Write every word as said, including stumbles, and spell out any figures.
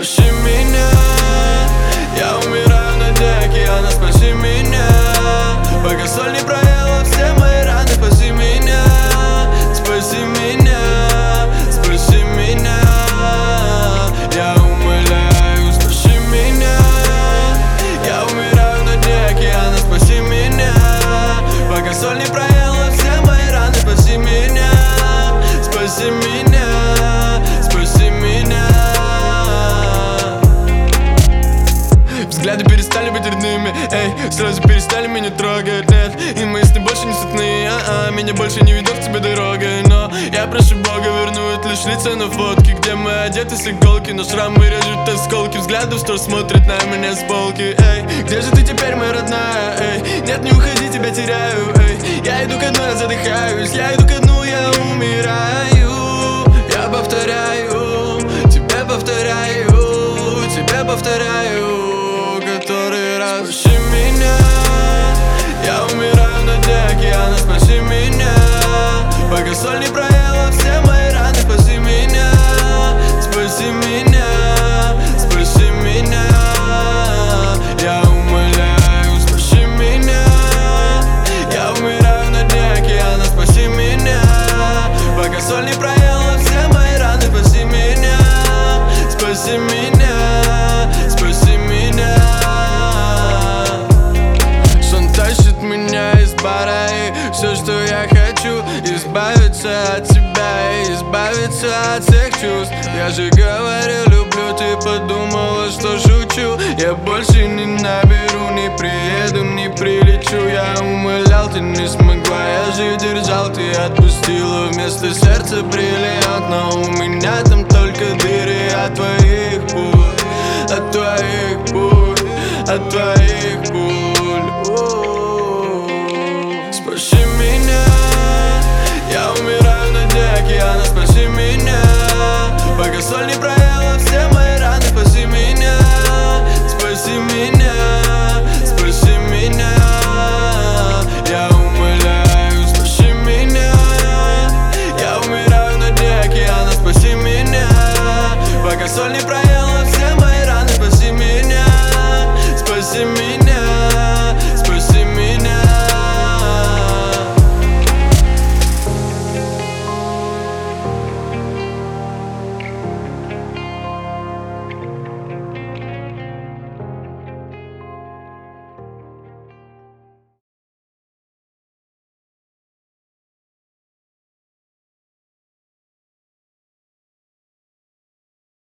Спаси меня, я умираю на дне океана. Спаси меня, пока соль не проела все мои раны. Спаси меня, спаси меня, спаси меня, я умоляю. Спаси меня, я умираю на дне океана. Спаси меня, пока соль не проела все мои раны. Спаси меня, спаси меня, спаси меня. Взгляды перестали быть родными, эй, сразу перестали меня трогать, нет. И мои сны больше не сутные, а-а, меня больше не ведет к тебе дорогой. Но я прошу Бога вернуть лишь лица на фотке, где мы одеты с иголки, но шрамы режут осколки. Взгляды, что смотрят на меня с полки, эй. Где же ты теперь, моя родная, эй? Нет, не уходи, тебя теряю, эй. Я иду ко дну, я задыхаюсь, я иду ко дну, я умираю. Я повторяю, тебе повторяю, тебе повторяю, который раз. Спаси меня, я умираю на дне океана. Спаси меня, пока соль не проела все мои раны. Спаси меня, спаси меня, спаси меня, я умоляю. Спаси меня, я умираю на дне океана. Спаси меня, пока соль не проела все мои раны. Спаси меня, спаси меня, спаси меня. Сон тащит меня из бара, и все, что я хочу, избавиться от тебя и избавиться от всех чувств. Я же говорю, люблю, ты подумала, что шучу. Я больше не наберу, не приеду, не прилечу. Я умолял, ты не смогла, я же держал, ты отпустила. Вместо сердца бриллиант, но у меня там только дыры от твоих пуль, от твоих пуль, от твоих пуль. Спаси меня, я умираю на дне океана. Спаси меня, пока соль не проела все мои раны. Спаси меня, спаси меня, спаси меня, я умоляю. Спаси меня, я умираю на дне океана. Спаси меня, пока соль не